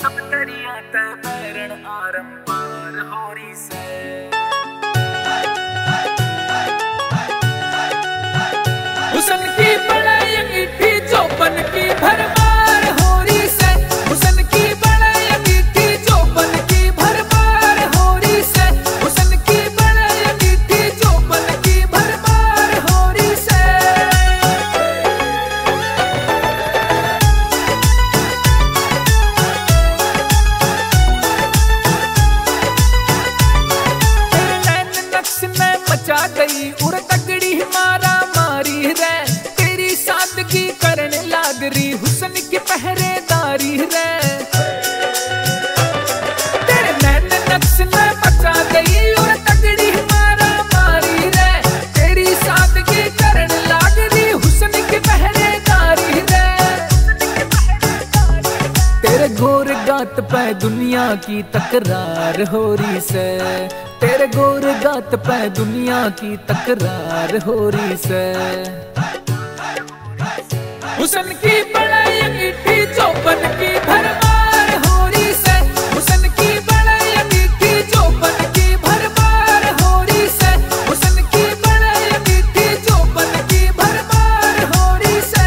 अब दरिया ते बैरण आरंपार होरी से हुसन की बड़ाई मीठी चौपन की भरमार होरी से हुसन की बड़ाई मीठी चौपन की भरमार होरी से हुसन की बड़ाई मीठी चौपन की भरमार होरी से तेरे नैन नक्श में मचा गई उड़ तगड़ी मारा मारी रे तेरी सादगी करने लाग रही हुसन की पहरेदारी रे तेरे नैन नक्श में मचा गई और तगड़ी मारा मारी रे तेरी सादगी करने लाग रही हुसन की पहरेदारी रे तेरे गोर गात पे दुनिया की तकरार हो रही से तेरे गोर गात पे दुनिया की तकरार हो रही से हुसन की बड़ाई मीठी चौपन की भरमार हो रही से हुसन की बड़ाई मीठी चौपन की भरमार हो रही से हुसन की बड़ाई मीठी चौपन की भरमार हो रही से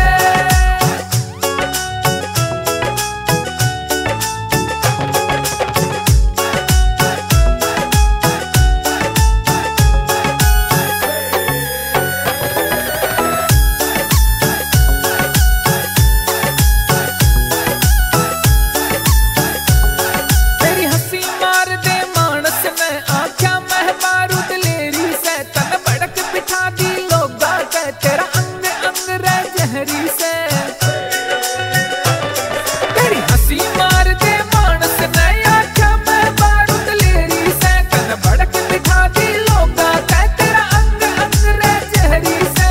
तेरा अंग अंग रह जहरी से तेरी हंसी मार दे मानस ने आख्या मैं बारूद लेरी से तन भड़क बिठा दी लोगा कह तेरा अंग अंग रह जहरी से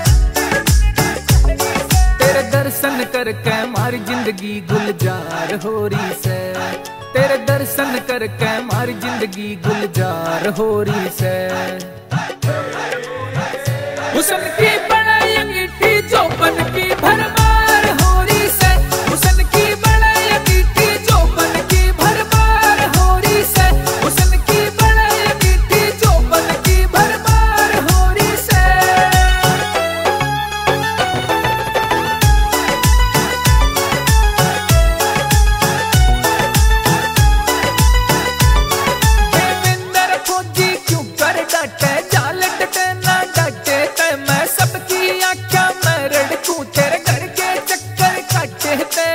तेरे दर्शन करके मारी जिंदगी गुलजार हो रही से तेरे दर्शन करके मारी जिंदगी गुलजार हो रही से हुसन की बड़ाई मीठी चौपन की भरमार हो रही से हुसन की बड़ाई मीठी चौपन की भरमार हो रही से हुसन की बड़ाई मीठी चौपन की भरमार हो रही से देवेंद्र फौजी क्यों कर डटे जाल डटे ना डटे मैं सबकी आख्या मैं रड़कू तेरे घर के चक्कर काटे थे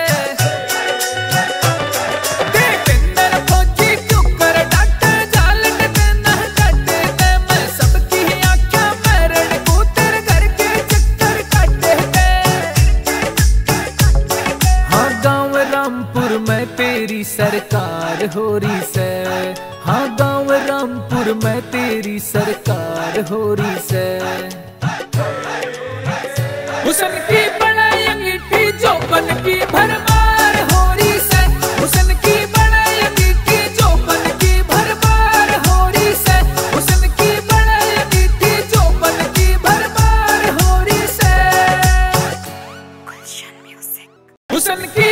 देवेंद्र फौजी क्यों कर डाटे जाल डटे ना डटे थे मैं सबकी आख्या मैं रड़कू तेरे घर के चक्कर काटे थे हाँ गाँव रामपुर में तेरी सरकार हो रही से हाँ गाँव रामपुर में तेरी सरकार हो रही से हुसन की बड़ाई मीठी चौपन की भरमार हो रही से हुसन की बड़ाई मीठी चौपन की भरमार हो रही से हुसन की बड़ाई मीठी चौपन की भरमार हो रही से हुसन की